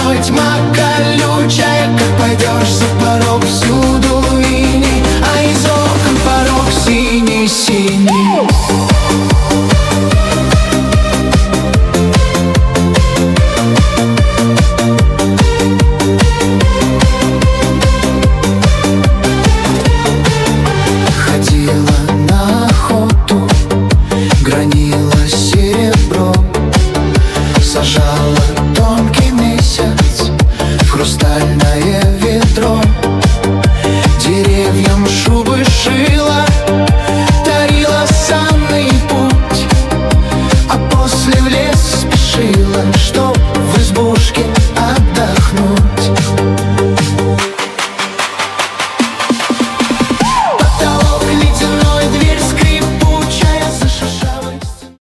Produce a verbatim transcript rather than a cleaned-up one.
тобой тьма колючая. Как пойдешь за порог, всюду иней, а из окон порог синий-синий. Сажала тонкий месяц в хрустальное ведро, деревьям шубы шила, дарила санный путь, а после в лес спешила, что